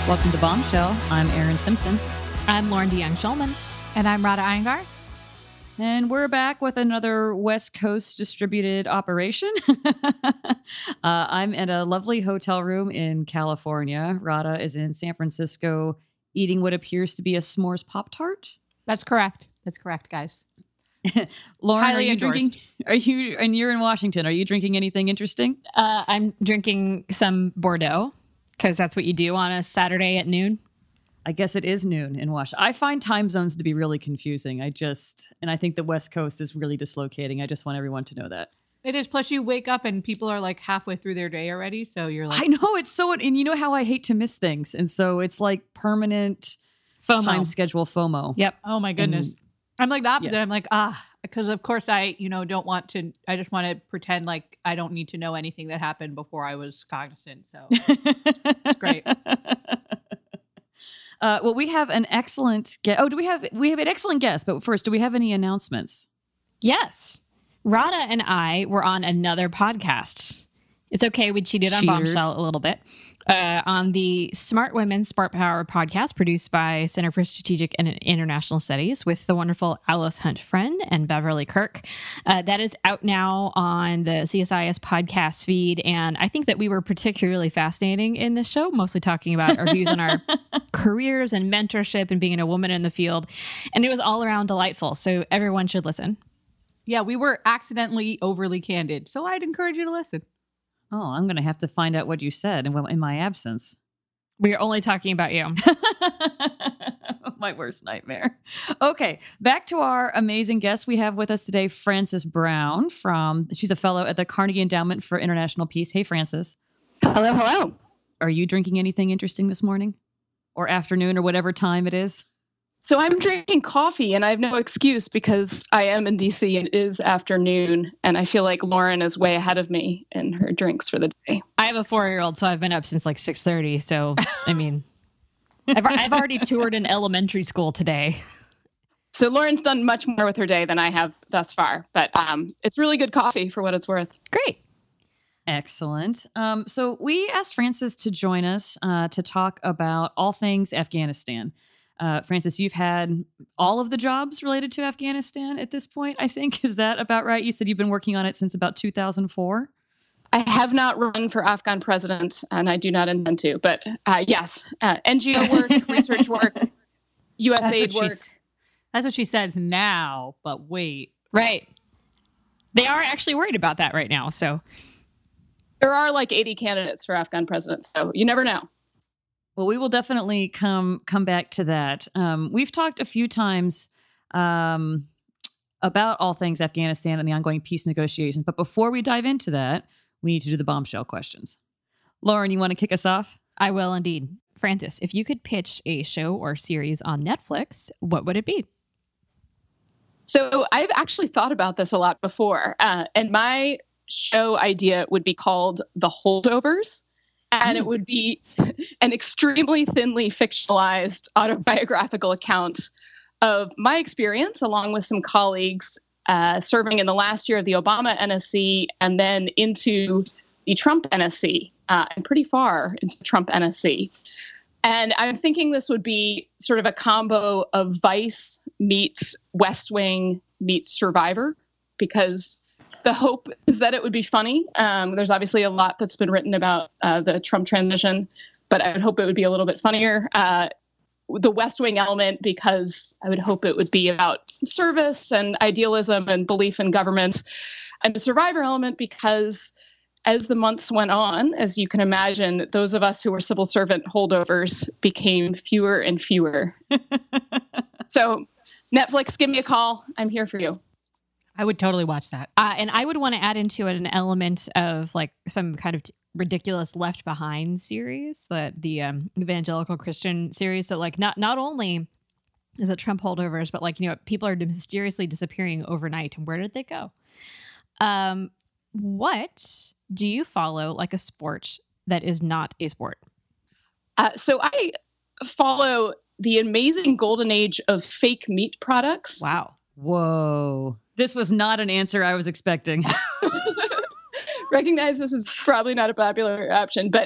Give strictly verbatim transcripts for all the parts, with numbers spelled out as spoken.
Welcome to Bombshell. I'm Erin Simpson. I'm Lauren DeYoung-Schulman. And I'm Rada Iyengar. And we're back with another West Coast distributed operation. uh, I'm in a lovely hotel room in California. Rada is in San Francisco eating what appears to be a s'mores Pop-Tart. That's correct. That's correct, guys. Lauren, Highly are you endorsed. drinking? Are you? And you're in Washington. Are you drinking anything interesting? Uh, I'm drinking some Bordeaux because that's what you do on a Saturday at noon. I guess it is noon in Washington. I find time zones to be really confusing. I just, and I think the West Coast is really dislocating. I just want everyone to know that. It is. Plus, you wake up and people are like halfway through their day already. So you're like, I know it's so, and you know how I hate to miss things. And so it's like permanent FOMO. time schedule FOMO. Yep. oh my goodness. And- I'm like the opposite. Yeah. I'm like, ah, because of course I, you know, don't want to, I just want to pretend like I don't need to know anything that happened before I was cognizant. So it's great. Uh, well, we have an excellent guest. Oh, do we have, we have an excellent guest, but first, do we have any announcements? Yes. Rada and I were on another podcast. It's okay. We cheated on Cheaters. Bombshell a little bit. Uh, on the Smart Women, Smart Power podcast produced by Center for Strategic and International Studies with the wonderful Alice Hunt Friend and Beverly Kirk. Uh, that is out now on the C S I S podcast feed. And I think that we were particularly fascinating in this show, mostly talking about our views on our careers and mentorship and being a woman in the field. And it was all around delightful. So everyone should listen. Yeah, we were accidentally overly candid. So I'd encourage you to listen. Oh, I'm going to have to find out what you said in, in my absence. We're only talking about you. My worst nightmare. Okay, back to our amazing guest. We have with us today Frances Brown from, she's a fellow at the Carnegie Endowment for International Peace. Hey, Frances. Hello, hello. Are you drinking anything interesting this morning or afternoon or whatever time it is? So I'm drinking coffee and I have no excuse because I am in D C and it is afternoon and I feel like Lauren is way ahead of me in her drinks for the day. I have a four-year-old, so I've been up since like six thirty. So, I mean, I've, I've already toured an elementary school today. So Lauren's done much more with her day than I have thus far, but um, it's really good coffee for what it's worth. Great. Excellent. Um, so we asked Frances to join us uh, to talk about all things Afghanistan. Uh, Frances, you've had all of the jobs related to Afghanistan at this point, I think. Is that about right? You said you've been working on it since about two thousand four? I have not run for Afghan president and I do not intend to, but uh, yes, uh, N G O work, research work, U S That's aid what work. she's- That's what she says now, but wait. Right. They are actually worried about that right now. So, There are like eighty candidates for Afghan president, so you never know. Well, we will definitely come come back to that. Um, we've talked a few times um, about all things Afghanistan and the ongoing peace negotiations. But before we dive into that, we need to do the bombshell questions. Lauren, you want to kick us off? I will indeed. Frances, if you could pitch a show or series on Netflix, what would it be? So I've actually thought about this a lot before. Uh, and my show idea would be called The Holdovers. And it would be an extremely thinly fictionalized autobiographical account of my experience, along with some colleagues, uh, serving in the last year of the Obama N S C and then into the Trump N S C, uh, and pretty far into the Trump N S C. And I'm thinking this would be sort of a combo of Vice meets West Wing meets Survivor, because the hope is that it would be funny. Um, there's obviously a lot that's been written about uh, the Trump transition, but I would hope it would be a little bit funnier. Uh, the West Wing element, because I would hope it would be about service and idealism and belief in government. And the Survivor element, because as the months went on, as you can imagine, those of us who were civil servant holdovers became fewer and fewer. So Netflix, give me a call. I'm here for you. I would totally watch that. Uh, and I would want to add into it an element of like some kind of t- ridiculous Left Behind series, that the um, evangelical Christian series. So like not not only is it Trump holdovers, but like, you know, people are mysteriously disappearing overnight. And where did they go? Um, what do you follow like a sport that is not a sport? Uh, so I follow the amazing golden age of fake meat products. Wow. Whoa. This was not an answer I was expecting. Recognize this is probably not a popular option, but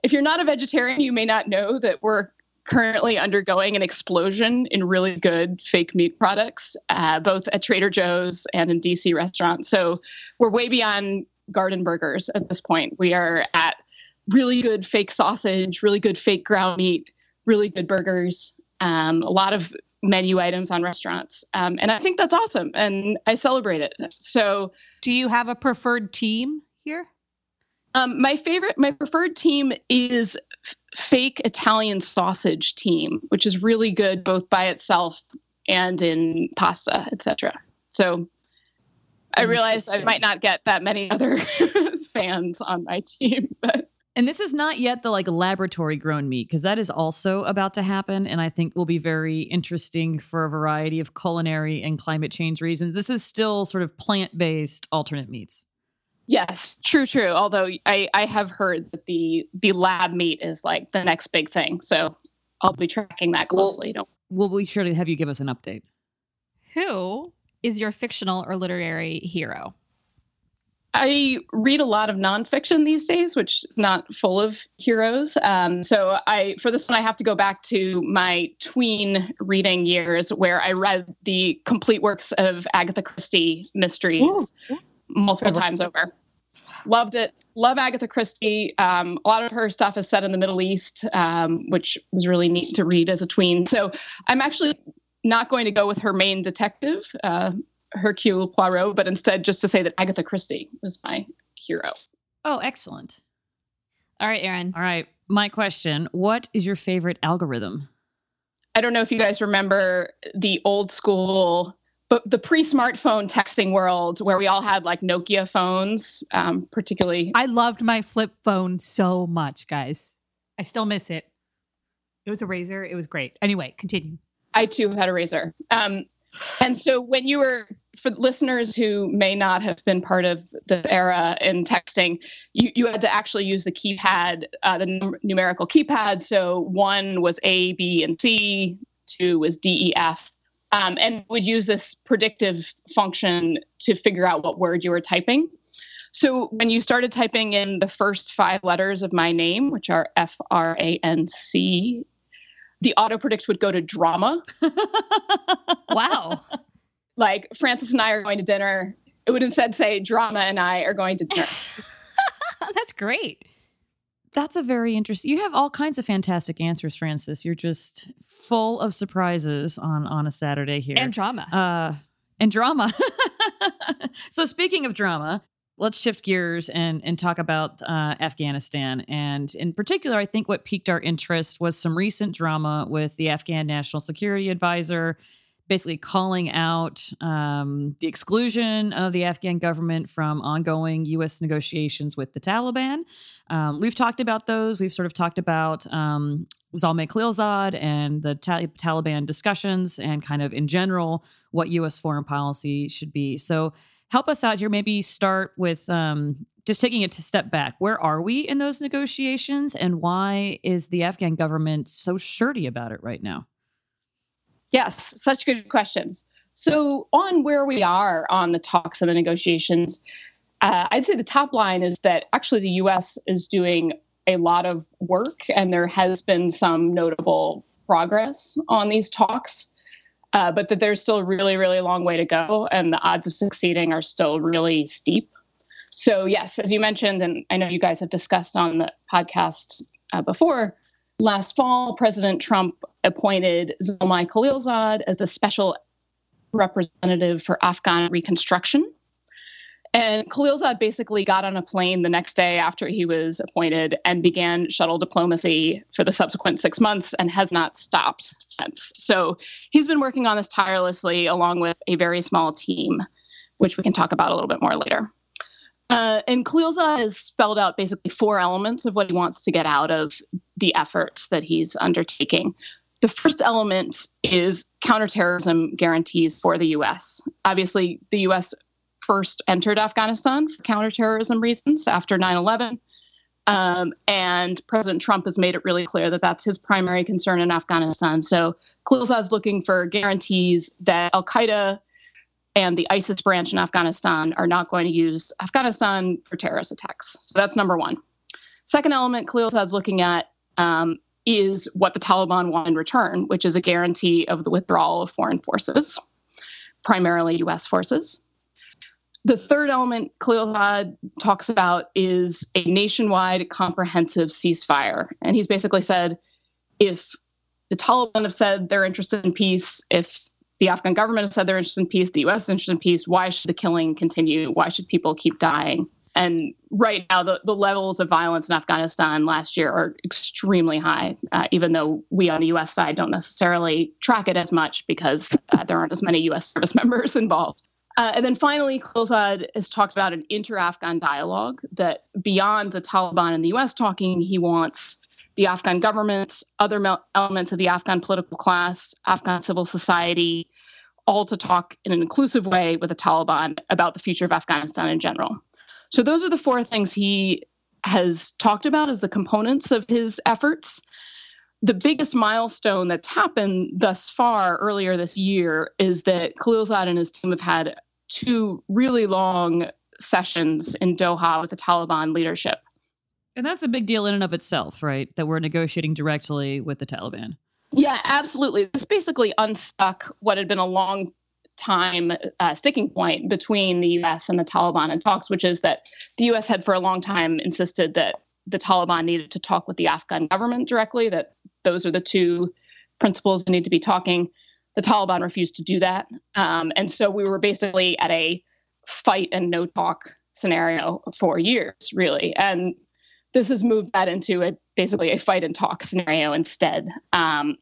if you're not a vegetarian, you may not know that we're currently undergoing an explosion in really good fake meat products, uh, both at Trader Joe's and in D C restaurants. So we're way beyond garden burgers at this point. We are at really good fake sausage, really good fake ground meat, really good burgers, um, a lot of menu items on restaurants. Um, and I think that's awesome. And I celebrate it. So do you have a preferred team here? Um, my favorite, my preferred team is f- fake Italian sausage team, which is really good both by itself and in pasta, et cetera. So I realize I might not get that many other fans on my team, but. And this is not yet the like laboratory grown meat, because that is also about to happen. And I think will be very interesting for a variety of culinary and climate change reasons. This is still sort of plant-based alternate meats. Yes, true, true. Although I, I have heard that the the lab meat is like the next big thing. So I'll be tracking that closely. Well, we'll be sure to have you give us an update. Who is your fictional or literary hero? I read a lot of nonfiction these days, which is not full of heroes. Um, so I, for this one, I have to go back to my tween reading years where I read the complete works of Agatha Christie mysteries. Ooh. Multiple times over. Loved it. Love Agatha Christie. Um, a lot of her stuff is set in the Middle East, um, which was really neat to read as a tween. So I'm actually not going to go with her main detective, uh, Hercule Poirot, but instead just to say that Agatha Christie was my hero. Oh, excellent. All right, Erin. All right. My question, what is your favorite algorithm? I don't know if you guys remember the old school... But the pre-smartphone texting world where we all had like Nokia phones, um, particularly. I loved my flip phone so much, guys. I still miss it. It was a Razor. It was great. Anyway, continue. I too had a Razor. Um, and so when you were, for listeners who may not have been part of the era in texting, you, you had to actually use the keypad, uh, the num- numerical keypad. So one was A, B, and C. Two was D, E, F. Um, and would use this predictive function to figure out what word you were typing. So when you started typing in the first five letters of my name, which are F R A N C, the autopredict would go to drama. Wow. Like Frances and I are going to dinner. It would instead say drama and I are going to dinner. That's great. That's a very interesting. You have all kinds of fantastic answers, Frances. You're just full of surprises on, on a Saturday here. And drama. Uh, and drama. So speaking of drama, let's shift gears and, and talk about uh, Afghanistan. And in particular, I think what piqued our interest was some recent drama with the Afghan National Security Advisor basically calling out um, the exclusion of the Afghan government from ongoing U S negotiations with the Taliban. Um, we've talked about those. We've sort of talked about um, Zalmay Khalilzad and the ta- Taliban discussions and kind of in general what U S foreign policy should be. So help us out here. Maybe start with um, just taking a step back. Where are we in those negotiations, and why is the Afghan government so shirty about it right now? Yes, such good questions. So on where we are on the talks and the negotiations, uh, I'd say the top line is that actually the U S is doing a lot of work, and there has been some notable progress on these talks, uh, but that there's still a really, really long way to go, and the odds of succeeding are still really steep. So yes, as you mentioned, and I know you guys have discussed on the podcast uh, before, last fall, President Trump appointed Zalmay Khalilzad as the special representative for Afghan reconstruction. And Khalilzad basically got on a plane the next day after he was appointed and began shuttle diplomacy for the subsequent six months and has not stopped since. So he's been working on this tirelessly along with a very small team, which we can talk about a little bit more later. Uh, and Khalilzad has spelled out basically four elements of what he wants to get out of the efforts that he's undertaking. The first element is counterterrorism guarantees for the U S. Obviously, the U S first entered Afghanistan for counterterrorism reasons after nine eleven. Um, and President Trump has made it really clear that that's his primary concern in Afghanistan. So Khalilzad is looking for guarantees that al-Qaeda and the ISIS branch in Afghanistan are not going to use Afghanistan for terrorist attacks. So that's number one. Second element Khalilzad's looking at um, is what the Taliban want in return, which is a guarantee of the withdrawal of foreign forces, primarily U S forces. The third element Khalilzad talks about is a nationwide comprehensive ceasefire. And he's basically said, if the Taliban have said they're interested in peace, if the Afghan government has said they're interested in peace, the U S is interested in peace, why should the killing continue? Why should people keep dying? And right now, the, the levels of violence in Afghanistan last year are extremely high, uh, even though we on the U S side don't necessarily track it as much because uh, there aren't as many U S service members involved. Uh, and then finally, Khalilzad has talked about an inter-Afghan dialogue that beyond the Taliban and the U S talking, he wants the Afghan government, other me- elements of the Afghan political class, Afghan civil society, all to talk in an inclusive way with the Taliban about the future of Afghanistan in general. So those are the four things he has talked about as the components of his efforts. The biggest milestone that's happened thus far earlier this year is that Khalilzad and his team have had two really long sessions in Doha with the Taliban leadership. And that's a big deal in and of itself, right? That we're negotiating directly with the Taliban. Yeah, absolutely. This basically unstuck what had been a long time uh, sticking point between the U S and the Taliban in talks, which is that the U S had for a long time insisted that the Taliban needed to talk with the Afghan government directly, that those are the two principles that need to be talking. The Taliban refused to do that. Um, and so we were basically at a fight and no talk scenario for years, really. And this has moved that into a basically a fight and talk scenario instead. Um,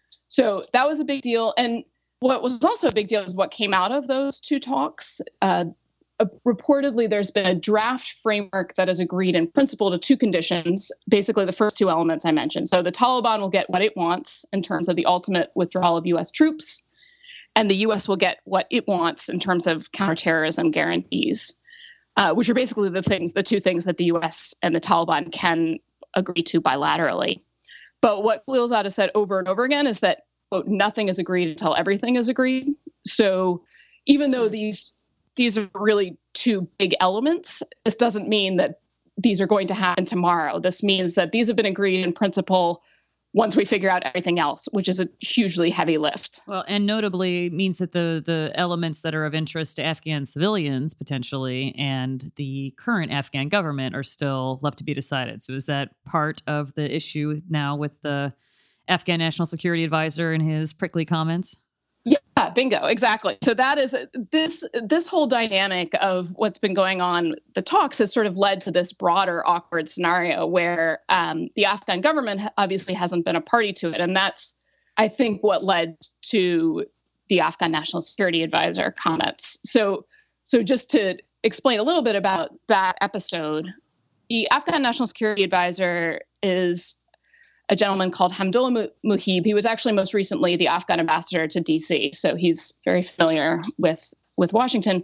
so that was a big deal. And what was also a big deal is what came out of those two talks. Uh, uh, reportedly, there's been a draft framework that is agreed in principle to two conditions, basically the first two elements I mentioned. So the Taliban will get what it wants in terms of the ultimate withdrawal of U S troops, and the U S will get what it wants in terms of counterterrorism guarantees, uh, which are basically the things, the two things that the U S and the Taliban can agree to bilaterally. But what Khalilzad has said over and over again is that, quote, nothing is agreed until everything is agreed. So even though these these are really two big elements, this doesn't mean that these are going to happen tomorrow. This means that these have been agreed in principle once we figure out everything else, which is a hugely heavy lift. Well, and notably means that the the elements that are of interest to Afghan civilians potentially and the current Afghan government are still left to be decided. So is that part of the issue now with the Afghan National Security Advisor and his prickly comments? Yeah, bingo, exactly. So that is this this whole dynamic of what's been going on, the talks has sort of led to this broader awkward scenario where um, the Afghan government obviously hasn't been a party to it. And that's, I think, what led to the Afghan National Security Advisor comments. So, so just to explain a little bit about that episode, the Afghan National Security Advisor is a gentleman called Hamdullah Muhib. He was actually most recently the Afghan ambassador to D C, so he's very familiar with, with Washington.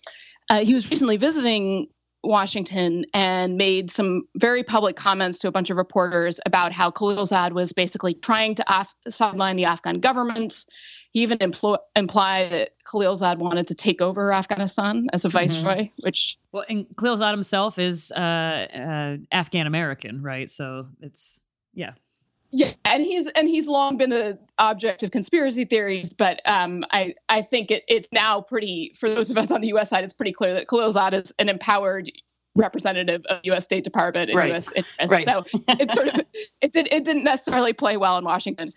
Uh, he was recently visiting Washington and made some very public comments to a bunch of reporters about how Khalilzad was basically trying to af- sideline the Afghan government. He even impl- implied that Khalilzad wanted to take over Afghanistan as a viceroy, mm-hmm. which... Well, and Khalilzad himself is uh, uh, Afghan-American, right? So it's, yeah. Yeah, and he's and he's long been the object of conspiracy theories, but um, I I think it, it's now pretty, for those of us on the U S side, it's pretty clear that Khalilzad is an empowered representative of U S State Department and right. U S interests. Right. So it's sort of it did it didn't necessarily play well in Washington.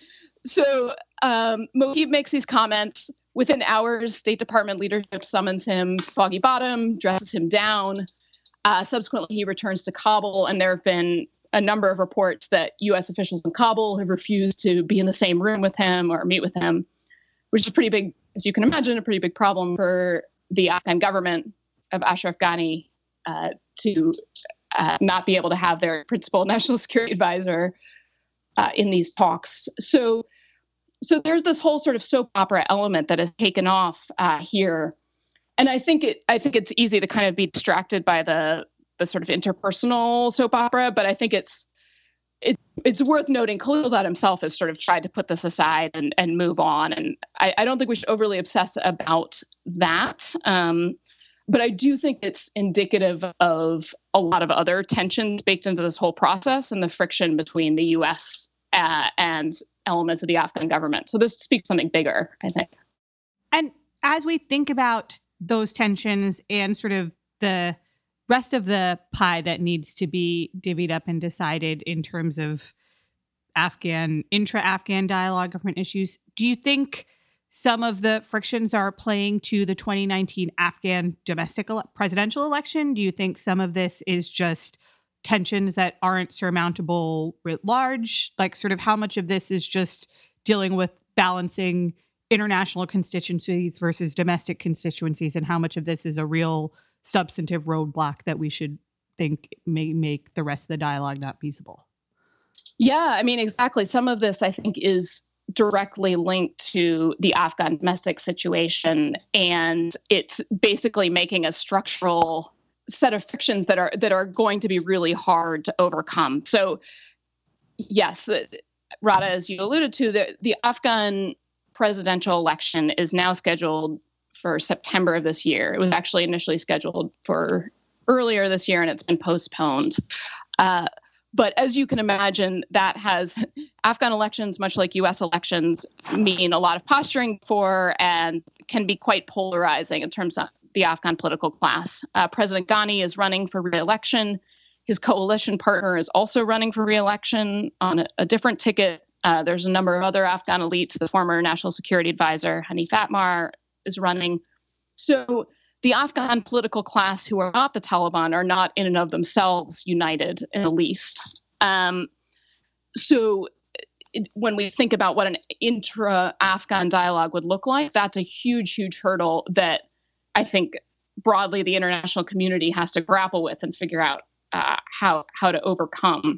So um, Mohib makes these comments. Within hours, State Department leadership summons him to Foggy Bottom, dresses him down. Uh, subsequently, he returns to Kabul, and there have been a number of reports that U S officials in Kabul have refused to be in the same room with him or meet with him, which is a pretty big, as you can imagine, a pretty big problem for the Afghan government of Ashraf Ghani uh, to uh, not be able to have their principal national security advisor uh, in these talks. So, so there's this whole sort of soap opera element that has taken off uh, here, and I think it. I think it's easy to kind of be distracted by the the sort of interpersonal soap opera, but I think it's it, it's worth noting Khalilzad himself has sort of tried to put this aside and, and move on. And I, I don't think we should overly obsess about that. Um, But I do think it's indicative of a lot of other tensions baked into this whole process and the friction between the U S uh, and elements of the Afghan government. So this speaks something bigger, I think. And as we think about those tensions and sort of the rest of the pie that needs to be divvied up and decided in terms of Afghan, intra-Afghan dialogue, government issues, do you think some of the frictions are playing to the twenty nineteen Afghan domestic ele- presidential election? Do you think some of this is just tensions that aren't surmountable writ large? Like, sort of how much of this is just dealing with balancing international constituencies versus domestic constituencies, and how much of this is a real substantive roadblock that we should think may make the rest of the dialogue not feasible? Yeah, I mean, exactly. Some of this, I think, is directly linked to the Afghan domestic situation, and it's basically making a structural set of frictions that are that are going to be really hard to overcome. So, yes, Radha, as you alluded to, the, the Afghan presidential election is now scheduled for September of this year. It was actually initially scheduled for earlier this year, and it's been postponed. Uh, But as you can imagine, that has Afghan elections, much like U S elections, mean a lot of posturing for and can be quite polarizing in terms of the Afghan political class. Uh, President Ghani is running for re-election. His coalition partner is also running for re-election on a, a different ticket. Uh, there's a number of other Afghan elites. The former National Security Advisor, Hanif Atmar, is running. So the Afghan political class, who are not the Taliban, are not in and of themselves united in the least. Um, so it, when we think about what an intra-Afghan dialogue would look like, that's a huge, huge hurdle that I think broadly the international community has to grapple with and figure out uh, how how to overcome.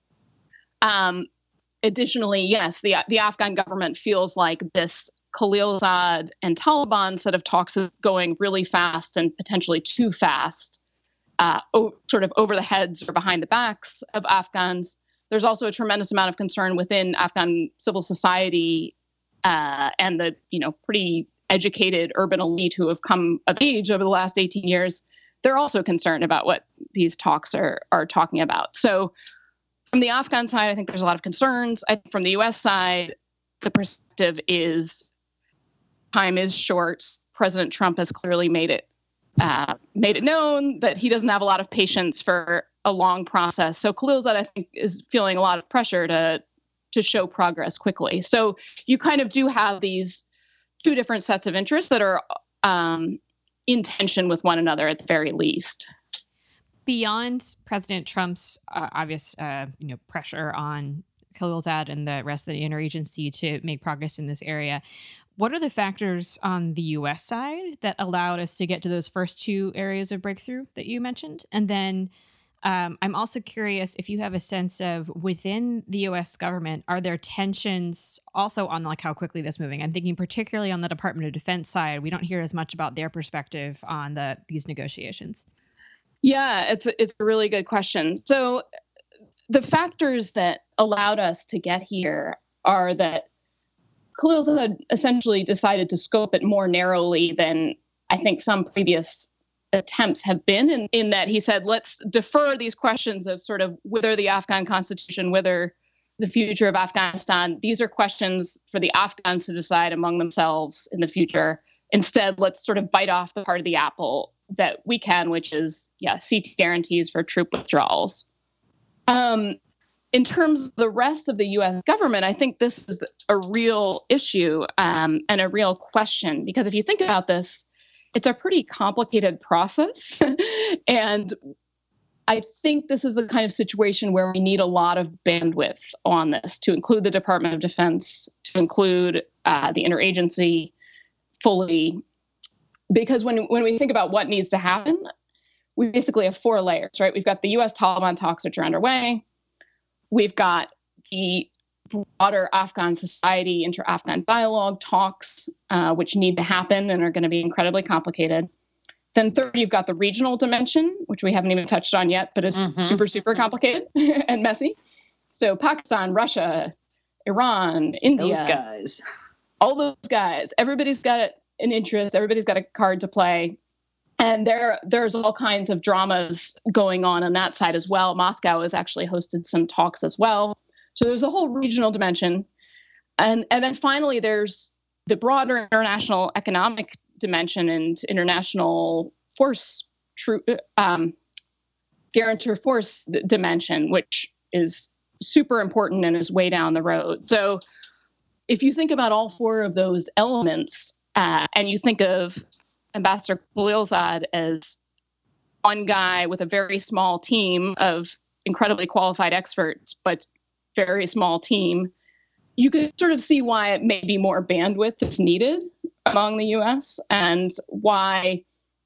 Um, additionally, yes, the the Afghan government feels like this Khalilzad and Taliban set of talks is going really fast and potentially too fast, uh, o- sort of over the heads or behind the backs of Afghans. There's also a tremendous amount of concern within Afghan civil society uh, and the, you know, pretty educated urban elite who have come of age over the last eighteen years. They're also concerned about what these talks are are talking about. So from the Afghan side, I think there's a lot of concerns. I think from the U S side, the perspective is time is short. President Trump has clearly made it uh, made it known that he doesn't have a lot of patience for a long process. So Khalilzad, I think, is feeling a lot of pressure to to show progress quickly. So you kind of do have these two different sets of interests that are um, in tension with one another at the very least. Beyond President Trump's uh, obvious, uh, you know, pressure on Khalilzad and the rest of the interagency to make progress in this area, what are the factors on the U S side that allowed us to get to those first two areas of breakthrough that you mentioned? And then um, I'm also curious if you have a sense of within the U S government, are there tensions also on like how quickly that's moving? I'm thinking particularly on the Department of Defense side. We don't hear as much about their perspective on the these negotiations. Yeah, it's a, it's a really good question. So the factors that allowed us to get here are that Khalilzad essentially decided to scope it more narrowly than I think some previous attempts have been, in, in that he said, let's defer these questions of sort of whether the Afghan constitution, whether the future of Afghanistan, these are questions for the Afghans to decide among themselves in the future. Instead, let's sort of bite off the part of the apple that we can, which is, yeah, C T guarantees for troop withdrawals. Um, in terms of the rest of the U S government, I think this is a real issue um, and a real question, because if you think about this, it's a pretty complicated process. And I think this is the kind of situation where we need a lot of bandwidth on this to include the Department of Defense, to include uh, the interagency fully. Because when, when we think about what needs to happen, we basically have four layers, right? We've got the U S Taliban talks, which are underway. We've got the broader Afghan society, inter-Afghan dialogue talks, uh, which need to happen and are going to be incredibly complicated. Then third, you've got the regional dimension, which we haven't even touched on yet, but is mm-hmm. super, super complicated and messy. So Pakistan, Russia, Iran, India. Those guys. All those guys. Everybody's got an interest. Everybody's got a card to play. And there, there's all kinds of dramas going on on that side as well. Moscow has actually hosted some talks as well. So there's a whole regional dimension. And, and then finally, there's the broader international economic dimension and international force, true, um, guarantor force d- dimension, which is super important and is way down the road. So if you think about all four of those elements, uh, and you think of Ambassador Khalilzad as one guy with a very small team of incredibly qualified experts, but very small team, you could sort of see why it may be more bandwidth is needed among the U S and why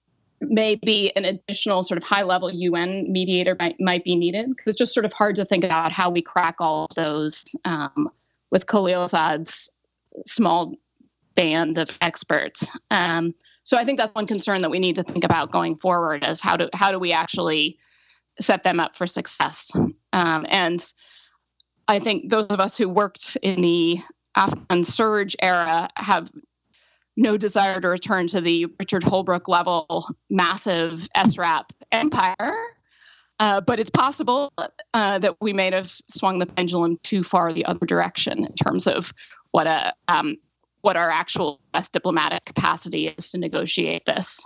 maybe an additional sort of high-level U N mediator might, might be needed, because it's just sort of hard to think about how we crack all of those um, with Khalilzad's small band of experts. Um, so I think that's one concern that we need to think about going forward, is how do how do we actually set them up for success? Um, and I think those of us who worked in the Afghan surge era have no desire to return to the Richard Holbrooke level massive S RAP empire. Uh, but it's possible uh, that we may have swung the pendulum too far the other direction in terms of what a um, what our actual best diplomatic capacity is to negotiate this.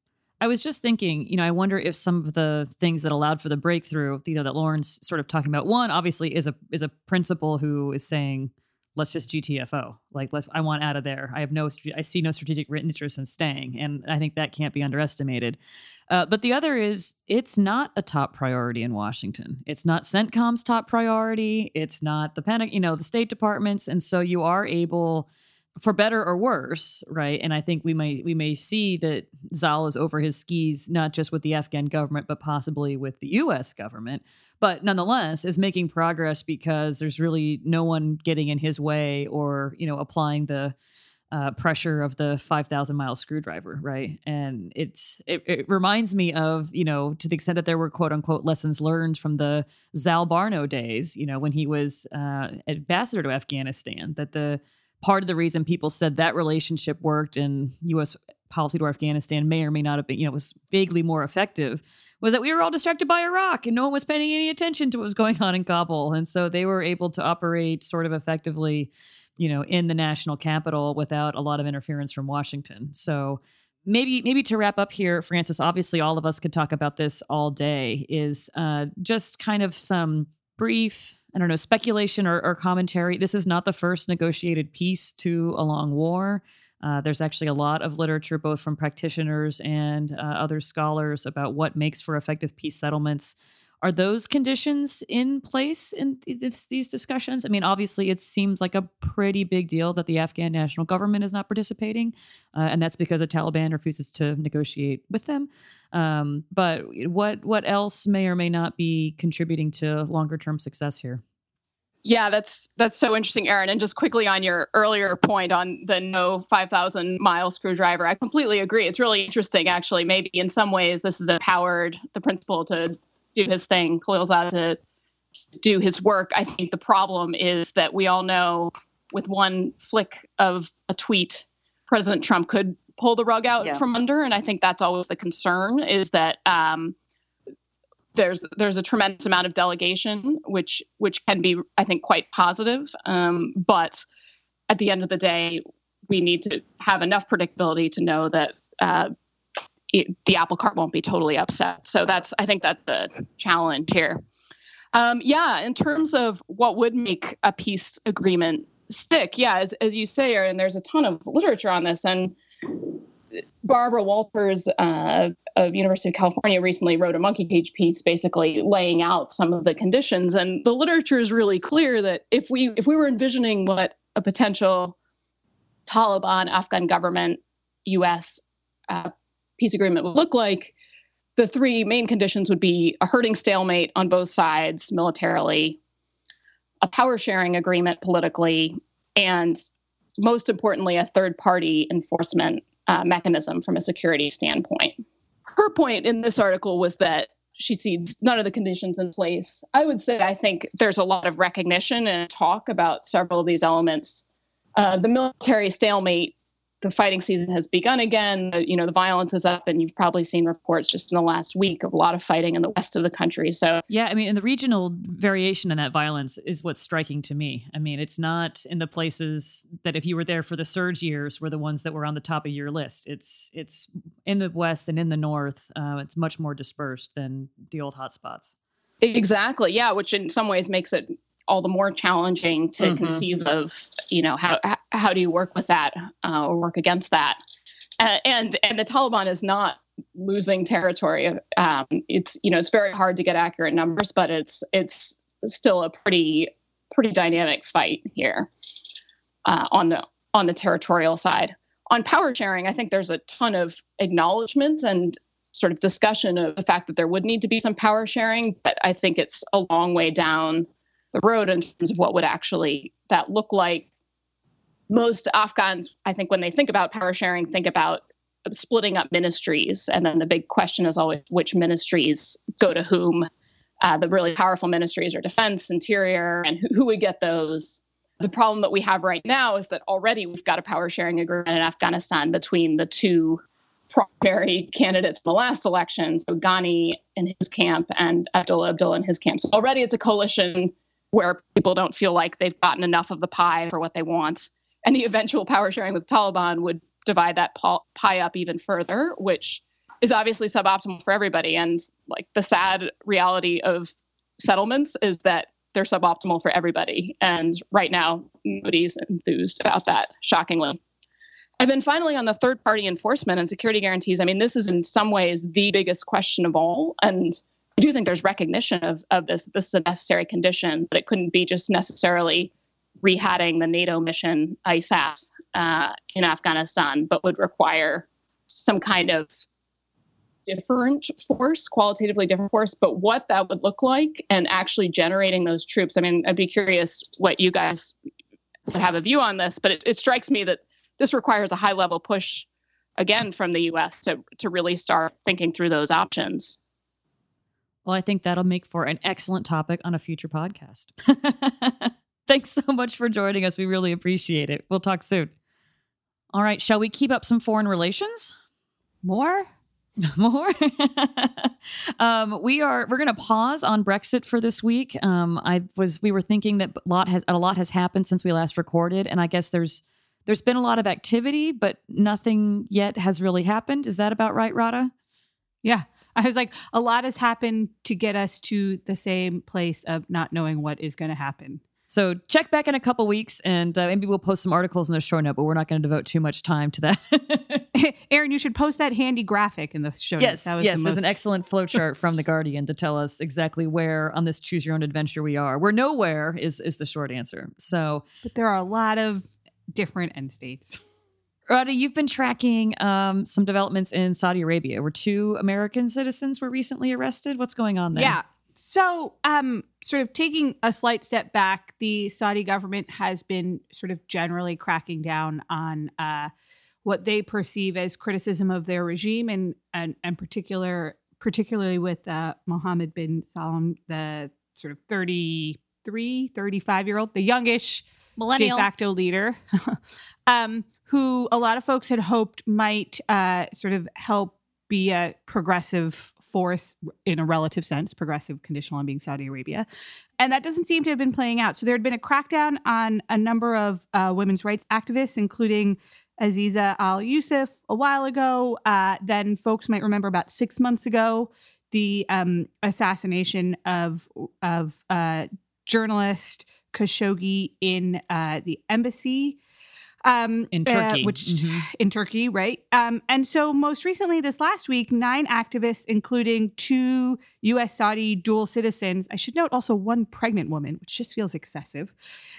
I was just thinking, you know, I wonder if some of the things that allowed for the breakthrough, you know, that Lauren's sort of talking about, one obviously is a is a principal who is saying, let's just G T F O. Like, let's, I want out of there. I have no, I see no strategic interest in staying. And I think that can't be underestimated. Uh, but the other is, it's not a top priority in Washington. It's not CENTCOM's top priority. It's not the Pentagon, you know, the State Department's. And so you are able, for better or worse, right? And I think we may we may see that Zal is over his skis, not just with the Afghan government, but possibly with the U S government. But nonetheless, is making progress because there's really no one getting in his way or, you know, applying the uh, pressure of the five thousand mile screwdriver, right? And it's it, it reminds me of, you know, to the extent that there were quote unquote lessons learned from the Zal Barno days, you know, when he was uh, ambassador to Afghanistan, that the part of the reason people said that relationship worked and U S policy to Afghanistan may or may not have been, you know, was vaguely more effective, was that we were all distracted by Iraq and no one was paying any attention to what was going on in Kabul. And so they were able to operate sort of effectively, you know, in the national capital without a lot of interference from Washington. So maybe maybe to wrap up here, Frances, obviously all of us could talk about this all day, is uh, just kind of some brief, I don't know, speculation or, or commentary. This is not the first negotiated peace to a long war. Uh, there's actually a lot of literature, both from practitioners and uh, other scholars, about what makes for effective peace settlements. Are those conditions in place in th- these discussions? I mean, obviously, it seems like a pretty big deal that the Afghan national government is not participating, uh, and that's because the Taliban refuses to negotiate with them. Um, but what what else may or may not be contributing to longer term success here? Yeah, that's that's so interesting, Erin. And just quickly on your earlier point on the no five thousand mile screwdriver, I completely agree. It's really interesting, actually. Maybe in some ways this has empowered the principal to do his thing, Khalilzad to do his work. I think the problem is that we all know with one flick of a tweet, President Trump could pull the rug out yeah. from under. And I think that's always the concern, is that um, there's there's a tremendous amount of delegation, which which can be, I think, quite positive. Um, but at the end of the day, we need to have enough predictability to know that uh, it, the apple cart won't be totally upset. So that's, I think that's the challenge here. Um, yeah, in terms of what would make a peace agreement stick, yeah, as, as you say, Erin, there's a ton of literature on this. And Barbara Walters uh, of University of California recently wrote a monkey cage piece basically laying out some of the conditions. And the literature is really clear that if we if we were envisioning what a potential Taliban, Afghan government, U S uh, peace agreement would look like, the three main conditions would be a herding stalemate on both sides militarily, a power sharing agreement politically, and most importantly, a third party enforcement uh, mechanism from a security standpoint. Her point in this article was that she sees none of the conditions in place. I would say I think there's a lot of recognition and talk about several of these elements. Uh, the military stalemate, the fighting season has begun again. You know, the violence is up, and you've probably seen reports just in the last week of a lot of fighting in the west of the country. So yeah, I mean, and the regional variation in that violence is what's striking to me. I mean, it's not in the places that if you were there for the surge years were the ones that were on the top of your list. It's it's in the west and in the north. Uh, it's much more dispersed than the old hotspots. Exactly. Yeah, which in some ways makes it all the more challenging to mm-hmm. conceive of, you know, how how do you work with that uh, or work against that? Uh, and and the Taliban is not losing territory. Um, it's you know it's very hard to get accurate numbers, but it's it's still a pretty pretty dynamic fight here uh, on the on the territorial side. On power sharing, I think there's a ton of acknowledgement and sort of discussion of the fact that there would need to be some power sharing, but I think it's a long way down the road in terms of what would actually that look like. Most Afghans, I think, when they think about power sharing, think about splitting up ministries. And then the big question is always which ministries go to whom. Uh, the really powerful ministries are defense, interior, and who, who would get those. The problem that we have right now is that already we've got a power sharing agreement in Afghanistan between the two primary candidates in the last election, so Ghani in his camp and Abdullah Abdullah in his camp. So already it's a coalition where people don't feel like they've gotten enough of the pie for what they want. And the eventual power sharing with Taliban would divide that pie up even further, which is obviously suboptimal for everybody. And like the sad reality of settlements is that they're suboptimal for everybody. And right now, nobody's enthused about that, shockingly. And then finally, on the third party enforcement and security guarantees, I mean, this is in some ways the biggest question of all. And I do think there's recognition of, of this. This is a necessary condition, but it couldn't be just necessarily rehatting the NATO mission I S A F uh, in Afghanistan, but would require some kind of different force, qualitatively different force. But what that would look like and actually generating those troops, I mean, I'd be curious what you guys would have a view on this, but it, it strikes me that this requires a high level push, again, from the U S to, to really start thinking through those options. Well, I think that'll make for an excellent topic on a future podcast. Thanks so much for joining us. We really appreciate it. We'll talk soon. All right. Shall we keep up some foreign relations? More? More? um, we are, we're going to pause on Brexit for this week. Um, I was, we were thinking that a lot has, a lot has happened since we last recorded. And I guess there's, There's been a lot of activity, but nothing yet has really happened. Is that about right, Radha? Yeah. I was like, a lot has happened to get us to the same place of not knowing what is going to happen. So check back in a couple weeks and uh, maybe we'll post some articles in the show note, but we're not going to devote too much time to that. Aaron, you should post that handy graphic in the show yes, notes. Yes, the there's most... an excellent flowchart from The Guardian to tell us exactly where on this choose your own adventure we are. We're nowhere is, is the short answer. So, but there are a lot of different end states. Radha, you've been tracking um, some developments in Saudi Arabia where two American citizens were recently arrested. What's going on there? Yeah. So um, sort of taking a slight step back, the Saudi government has been sort of generally cracking down on uh, what they perceive as criticism of their regime and and, and particular, particularly with uh, Mohammed bin Salman, the sort of thirty-three, thirty-five-year-old, the youngish millennial de facto leader, um, who a lot of folks had hoped might uh, sort of help be a progressive force in a relative sense, progressive conditional on being Saudi Arabia. And that doesn't seem to have been playing out. So there had been a crackdown on a number of uh, women's rights activists, including Aziza Al-Yusuf a while ago. Uh, then folks might remember about six months ago, the um, assassination of, of uh, journalist Khashoggi in uh, the embassy. Um, in Turkey. Uh, which mm-hmm. in Turkey, right? Um, and so most recently this last week, nine activists, including two U S Saudi dual citizens, I should note also one pregnant woman, which just feels excessive,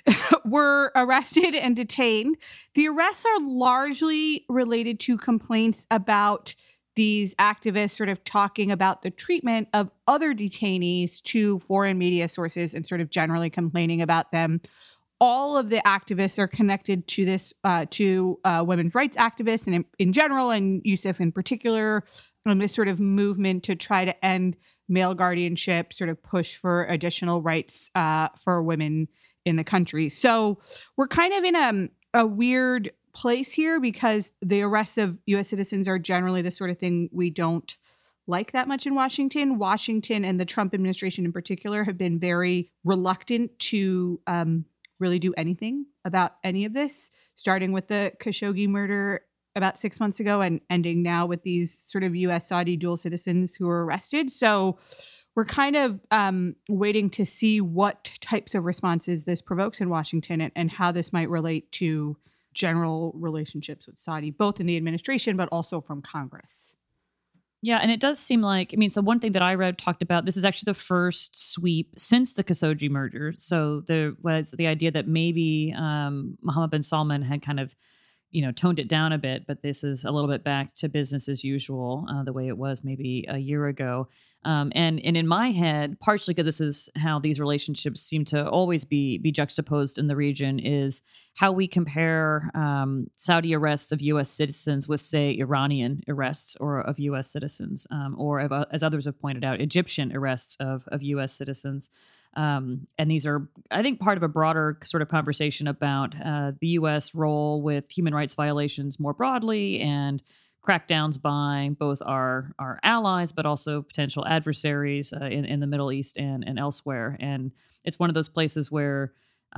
were arrested and detained. The arrests are largely related to complaints about these activists sort of talking about the treatment of other detainees to foreign media sources and sort of generally complaining about them. All of the activists are connected to this, uh, to uh, women's rights activists and in, in general, and Yusuf in particular, on this sort of movement to try to end male guardianship, sort of push for additional rights uh, for women in the country. So we're kind of in a, a weird place here because the arrests of U S citizens are generally the sort of thing we don't like that much in Washington. Washington and the Trump administration in particular have been very reluctant to um, really do anything about any of this, starting with the Khashoggi murder about six months ago and ending now with these sort of U S Saudi dual citizens who were arrested. So we're kind of um, waiting to see what types of responses this provokes in Washington and, and how this might relate to general relationships with Saudi, both in the administration, but also from Congress. Yeah, and it does seem like, I mean, so one thing that I read talked about, this is actually the first sweep since the Khashoggi merger. So there was the idea that maybe um, Mohammed bin Salman had kind of, you know, toned it down a bit, but this is a little bit back to business as usual, uh, the way it was maybe a year ago. Um, and and in my head, partially because this is how these relationships seem to always be be juxtaposed in the region, is how we compare um, Saudi arrests of U S citizens with, say, Iranian arrests or of U S citizens, um, or of, uh, as others have pointed out, Egyptian arrests of of U S citizens. Um, and these are, I think, part of a broader sort of conversation about uh, the U S role with human rights violations more broadly and crackdowns by both our our allies, but also potential adversaries uh, in, in the Middle East and, and elsewhere. And it's one of those places where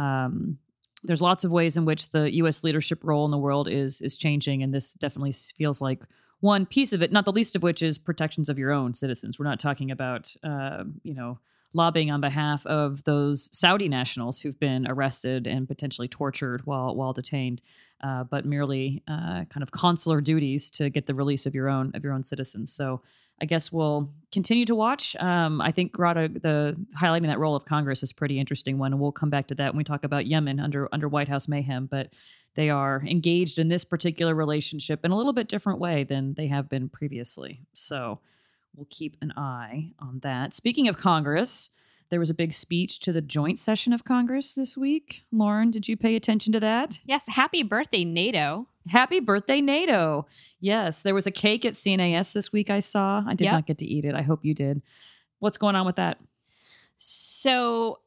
um, there's lots of ways in which the U S leadership role in the world is is changing. And this definitely feels like one piece of it, not the least of which is protections of your own citizens. We're not talking about, uh, you know, lobbying on behalf of those Saudi nationals who've been arrested and potentially tortured while while detained, uh, but merely uh, kind of consular duties to get the release of your own of your own citizens. So I guess we'll continue to watch. Um, I think Grada, the highlighting that role of Congress is a pretty interesting one, and we'll come back to that when we talk about Yemen under under White House mayhem. But they are engaged in this particular relationship in a little bit different way than they have been previously. So we'll keep an eye on that. Speaking of Congress, there was a big speech to the joint session of Congress this week. Lauren, did you pay attention to that? Yes. Happy birthday, NATO. Happy birthday, NATO. Yes, there was a cake at C N A S this week I saw. I did Yep. not get to eat it. I hope you did. What's going on with that? So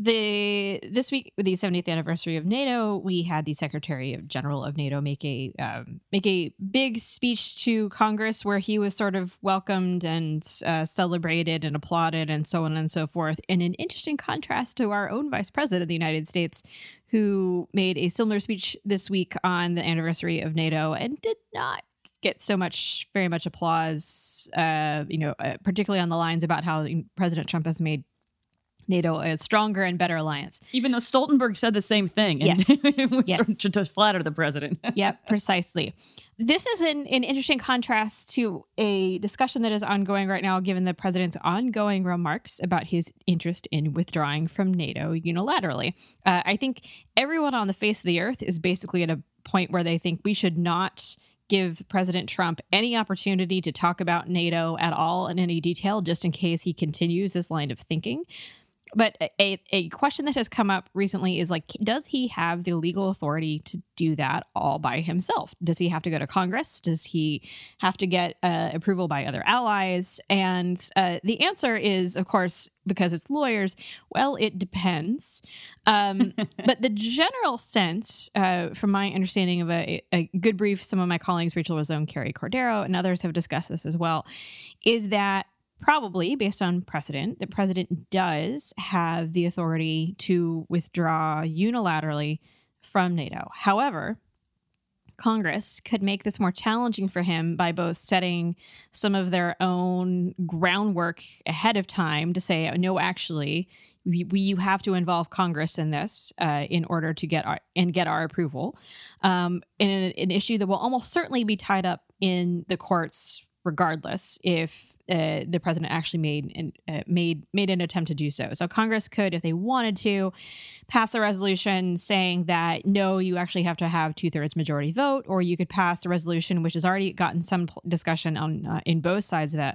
the this week, the seventieth anniversary of NATO, we had the Secretary of General of NATO make a um, make a big speech to Congress where he was sort of welcomed and uh, celebrated and applauded and so on and so forth. In an interesting contrast to our own Vice President of the United States, who made a similar speech this week on the anniversary of NATO and did not get so much, very much applause. Uh, you know, uh, particularly on the lines about how President Trump has made NATO a stronger and better alliance. Even though Stoltenberg said the same thing. And Yes. it was Yes. sort of to flatter the president. Yep, precisely. This is an, an interesting contrast to a discussion that is ongoing right now, given the president's ongoing remarks about his interest in withdrawing from NATO unilaterally. Uh, I think everyone on the face of the earth is basically at a point where they think we should not give President Trump any opportunity to talk about NATO at all in any detail, just in case he continues this line of thinking. But a, a question that has come up recently is like, does he have the legal authority to do that all by himself? Does he have to go to Congress? Does he have to get uh, approval by other allies? And uh, the answer is, of course, because it's lawyers, well, it depends. Um, but the general sense, uh, from my understanding of a, a good brief, some of my colleagues, Rachel Rosone, Carrie Cordero, and others have discussed this as well, is that probably, based on precedent, the president does have the authority to withdraw unilaterally from NATO. However, Congress could make this more challenging for him by both setting some of their own groundwork ahead of time to say, no, actually, we, we you have to involve Congress in this uh, in order to get our and get our approval, um, in an, an issue that will almost certainly be tied up in the courts regardless if uh, the president actually made an, uh, made made an attempt to do so. So Congress could, if they wanted to, pass a resolution saying that, no, you actually have to have two-thirds majority vote, or you could pass a resolution, which has already gotten some discussion on uh, in both sides of that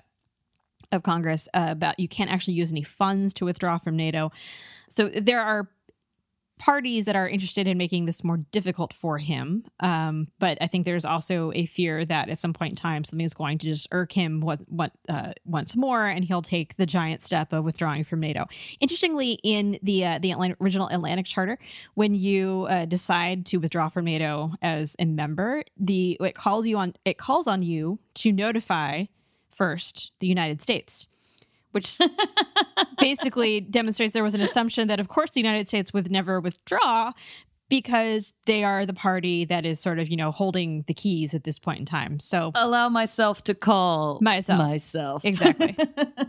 of Congress, uh, about you can't actually use any funds to withdraw from NATO. So there are parties that are interested in making this more difficult for him. Um, but I think there's also a fear that at some point in time, something is going to just irk him what, what, uh, once more, and he'll take the giant step of withdrawing from NATO. Interestingly, in the uh, the Atlantic, original Atlantic Charter, when you uh, decide to withdraw from NATO as a member, the it calls you on it calls on you to notify first the United States, which basically demonstrates there was an assumption that, of course, the United States would never withdraw because they are the party that is sort of, you know, holding the keys at this point in time. So allow myself to call myself. Myself. Exactly.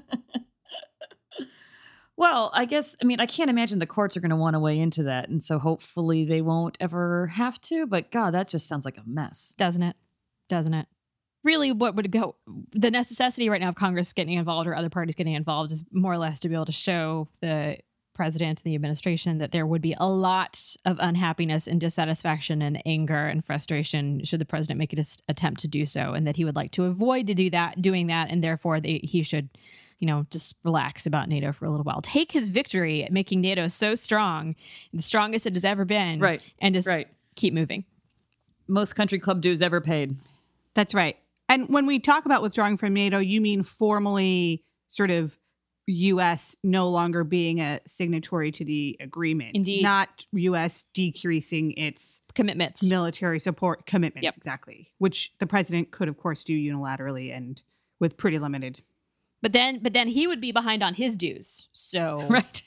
Well, I guess, I mean, I can't imagine the courts are going to want to weigh into that. And so hopefully they won't ever have to. But God, that just sounds like a mess. Doesn't it? Doesn't it? Really, what would go, the necessity right now of Congress getting involved or other parties getting involved is more or less to be able to show the president and the administration that there would be a lot of unhappiness and dissatisfaction and anger and frustration should the president make an attempt to do so, and that he would like to avoid to do that, doing that, and therefore they, he should, you know, just relax about NATO for a little while. Take his victory at making NATO so strong, the strongest it has ever been, right, and just right. keep moving. Most country club dues ever paid. That's right. And when we talk about withdrawing from NATO, you mean formally sort of U S no longer being a signatory to the agreement. Indeed. Not U S decreasing its commitments, military support commitments. Yep. Exactly. Which the president could, of course, do unilaterally and with pretty limited. But then, but then he would be behind on his dues. So right.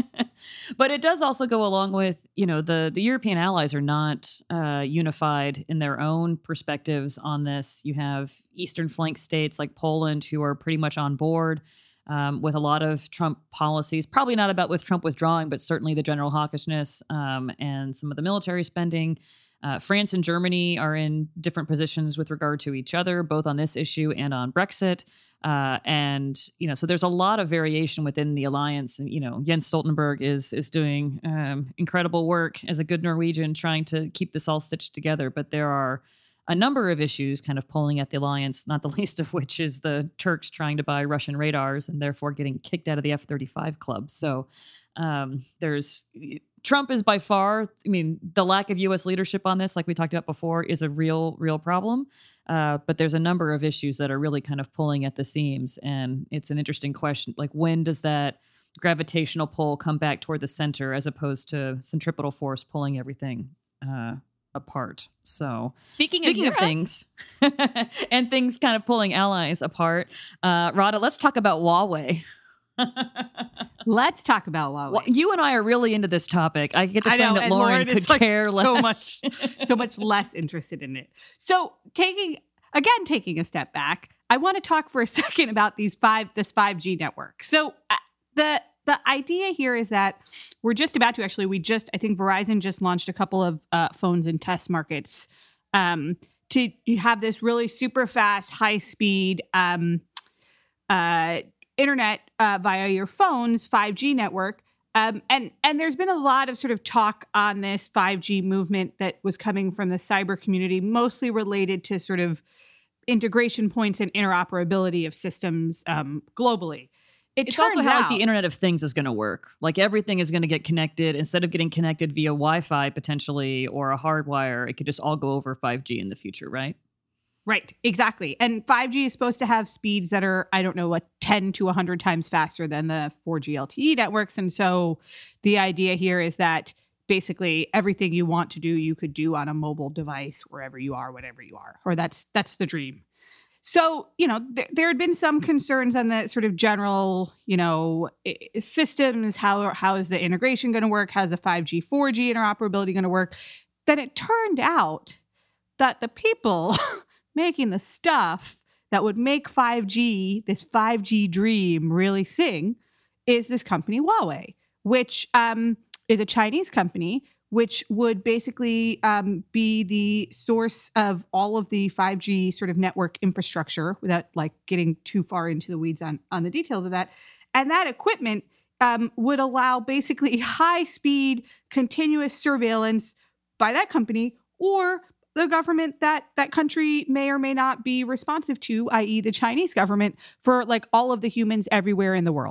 But it does also go along with, you know, the, the European allies are not uh, unified in their own perspectives on this. You have Eastern flank states like Poland who are pretty much on board um, with a lot of Trump policies. Probably not about with Trump withdrawing, but certainly the general hawkishness um, and some of the military spending. Uh, France and Germany are in different positions with regard to each other, both on this issue and on Brexit. Uh, and, you know, so there's a lot of variation within the alliance. And, you know, Jens Stoltenberg is is doing um, incredible work as a good Norwegian trying to keep this all stitched together. But there are a number of issues kind of pulling at the alliance, not the least of which is the Turks trying to buy Russian radars and therefore getting kicked out of the F thirty-five club. So um, there's Trump is by far, I mean, the lack of U S leadership on this, like we talked about before, is a real, real problem. Uh, but there's a number of issues that are really kind of pulling at the seams. And it's an interesting question. Like, when does that gravitational pull come back toward the center as opposed to centripetal force pulling everything uh, apart? So speaking, speaking of, of things and things kind of pulling allies apart, uh, Radha, let's talk about Huawei. Let's talk about Huawei. Well, you and I are really into this topic. I get the I feeling know, that and Lauren, Lauren could is, like, care so less. much, so much less interested in it. So taking, again, taking a step back, I want to talk for a second about these five, this five G network. So uh, the the idea here is that we're just about to actually, we just, I think Verizon just launched a couple of uh, phones in test markets um, to have this really super fast, high speed um, uh internet uh, via your phone's five G network. Um, and, and there's been a lot of sort of talk on this five G movement that was coming from the cyber community, mostly related to sort of integration points and interoperability of systems um, globally. It It's also how out, like the Internet of Things is going to work. Like, everything is going to get connected. Instead of getting connected via Wi-Fi potentially or a hardwire, it could just all go over five G in the future, right? Right, exactly. And five G is supposed to have speeds that are, I don't know, what, ten to one hundred times faster than the four G L T E networks. And so the idea here is that basically everything you want to do, you could do on a mobile device, wherever you are, whatever you are. Or that's that's the dream. So, you know, th- there had been some concerns on the sort of general, you know, I- systems. How, how is the integration going to work? How's the five G, four G interoperability going to work? Then it turned out that the people making the stuff that would make five G, this five G dream, really sing, is this company Huawei, which um, is a Chinese company, which would basically um, be the source of all of the five G sort of network infrastructure, without like getting too far into the weeds on, on the details of that. And that equipment um, would allow basically high speed, continuous surveillance by that company or the government that that country may or may not be responsive to, that is the Chinese government, for like all of the humans everywhere in the world.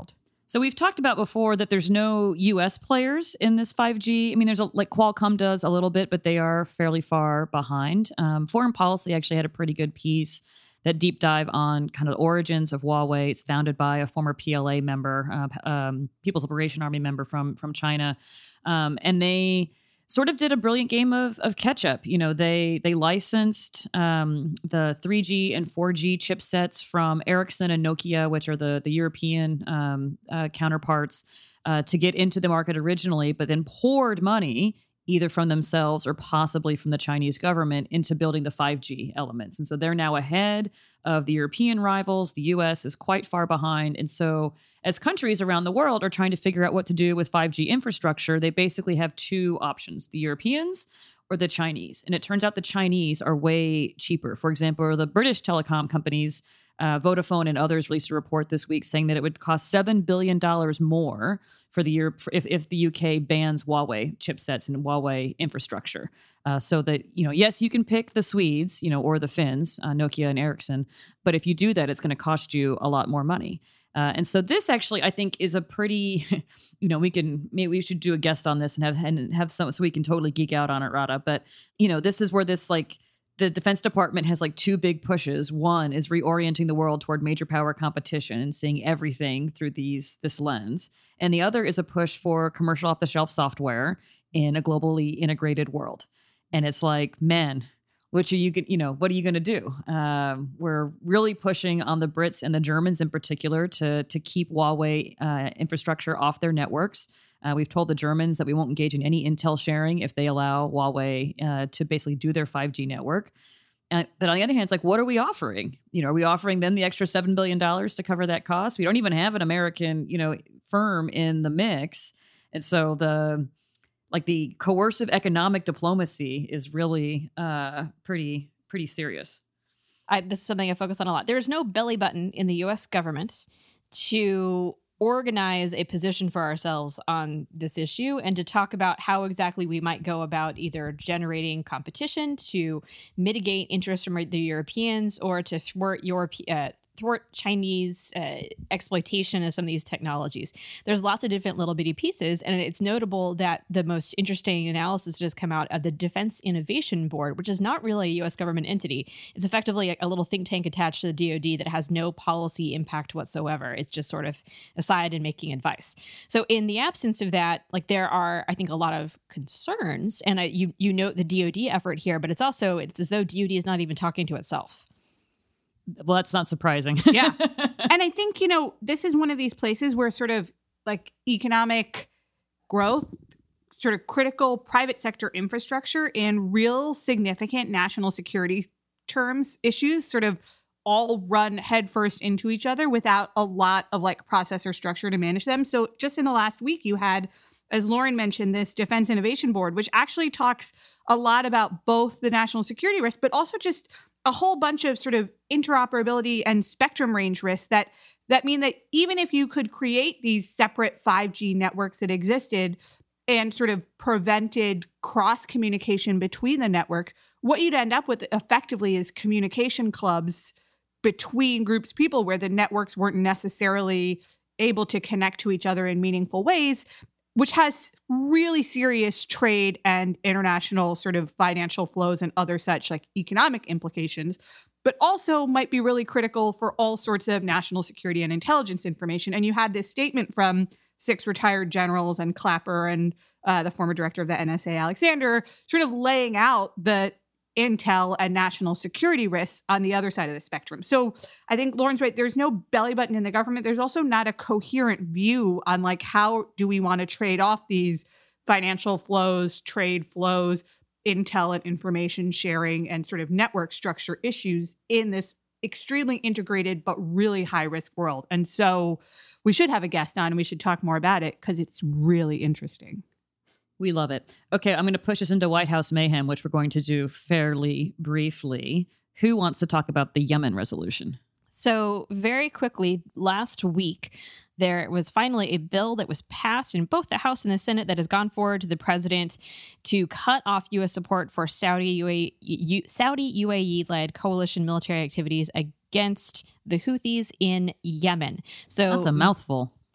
So we've talked about before that there's no U S players in this five G. I mean, there's a, like Qualcomm does a little bit, but they are fairly far behind. Um, Foreign Policy actually had a pretty good piece that deep dive on kind of the origins of Huawei. It's founded by a former P L A member, uh, um, People's Liberation Army member from from China, um, and they sort of did a brilliant game of of catch up. You know, they they licensed um, the three G and four G chipsets from Ericsson and Nokia, which are the the European um, uh, counterparts, uh, to get into the market originally, but then poured money either from themselves or possibly from the Chinese government into building the five G elements. And so they're now ahead of the European rivals. The U S is quite far behind. And so as countries around the world are trying to figure out what to do with five G infrastructure, they basically have two options, the Europeans or the Chinese. And it turns out the Chinese are way cheaper. For example, the British telecom companies, Uh, Vodafone and others released a report this week saying that it would cost seven billion dollars more for the year for if, if the U K bans Huawei chipsets and Huawei infrastructure. Uh, so that, you know, yes, you can pick the Swedes, you know, or the Finns, uh, Nokia and Ericsson. But if you do that, it's going to cost you a lot more money. Uh, and so this actually, I think, is a pretty, you know, we can, maybe we should do a guest on this and have, and have some, so we can totally geek out on it, Radha. But, you know, this is where this like, the Defense Department has like two big pushes. One is reorienting the world toward major power competition and seeing everything through these this lens. And the other is a push for commercial off-the-shelf software in a globally integrated world. And it's like, man, which are you, you know, what are you going to do? Um, we're really pushing on the Brits and the Germans in particular to to keep Huawei uh, infrastructure off their networks. Uh, we've told the Germans that we won't engage in any intel sharing if they allow Huawei uh, to basically do their five G network. Uh, but on the other hand, it's like, what are we offering? You know, are we offering them the extra seven billion dollars to cover that cost? We don't even have an American, you know, firm in the mix. And so the, like the coercive economic diplomacy is really uh, pretty, pretty serious. I, this is something I focus on a lot. There is no belly button in the U S government to organize a position for ourselves on this issue and to talk about how exactly we might go about either generating competition to mitigate interest from the Europeans or to thwart Europe, uh, thwart Chinese uh, exploitation of some of these technologies. There's lots of different little bitty pieces, and it's notable that the most interesting analysis has come out of the Defense Innovation Board, which is not really a U S government entity. It's effectively a, a little think tank attached to the D O D that has no policy impact whatsoever. It's just sort of aside and making advice. So in the absence of that, like there are, I think, a lot of concerns, and I, you you note the D O D effort here, but it's also, it's as though D O D is not even talking to itself. Well, that's not surprising. Yeah. And I think, you know, this is one of these places where sort of like economic growth, sort of critical private sector infrastructure and real significant national security terms issues sort of all run headfirst into each other without a lot of like process or structure to manage them. So just in the last week, you had, as Lauren mentioned, this Defense Innovation Board, which actually talks a lot about both the national security risk, but also just a whole bunch of sort of interoperability and spectrum range risks that that mean that even if you could create these separate five G networks that existed and sort of prevented cross communication between the networks, what you'd end up with effectively is communication clubs between groups of people where the networks weren't necessarily able to connect to each other in meaningful ways, which has really serious trade and international sort of financial flows and other such like economic implications, but also might be really critical for all sorts of national security and intelligence information. And you had this statement from six retired generals and Clapper and uh, the former director of the N S A, Alexander, sort of laying out the intel and national security risks on the other side of the spectrum. So I think Lauren's right. There's no belly button in the government. There's also not a coherent view on like, how do we want to trade off these financial flows, trade flows, intel and information sharing, and sort of network structure issues in this extremely integrated but really high risk world. And so we should have a guest on and we should talk more about it because it's really interesting. We love it. Okay, I'm going to push us into White House mayhem, which we're going to do fairly briefly. Who wants to talk about the Yemen resolution? So very quickly, last week, there was finally a bill that was passed in both the House and the Senate that has gone forward to the president to cut off U S support for Saudi U A E, Saudi U A E-led coalition military activities against the Houthis in Yemen. So that's a mouthful.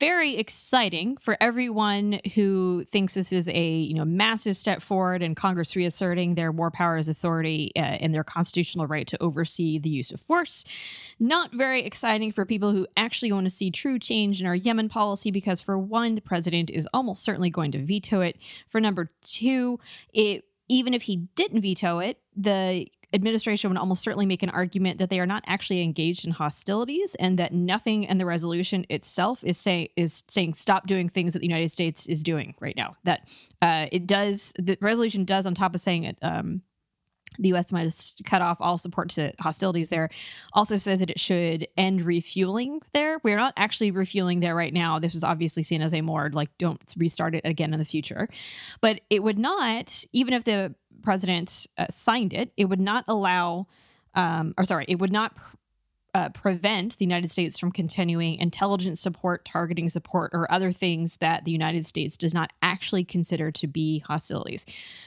very exciting for everyone who thinks this is a you know massive step forward in Congress reasserting their war powers authority uh, and their constitutional right to oversee the use of force. Not very exciting for people who actually want to see true change in our Yemen policy, because for one, the president is almost certainly going to veto it. For number two, it even if he didn't veto it, the administration would almost certainly make an argument that they are not actually engaged in hostilities, and that nothing in the resolution itself is say is saying stop doing things that the United States is doing right now. That uh, it does, the resolution does, on top of saying it, um, the U S might cut off all support to hostilities there, also says that it should end refueling there. We're not actually refueling there right now. This was obviously seen as a more like, don't restart it again in the future. But it would not, even if the president uh, signed it, it would not allow, um, or sorry, it would not uh, prevent the United States from continuing intelligence support, targeting support, or other things that the United States does not actually consider to be hostilities.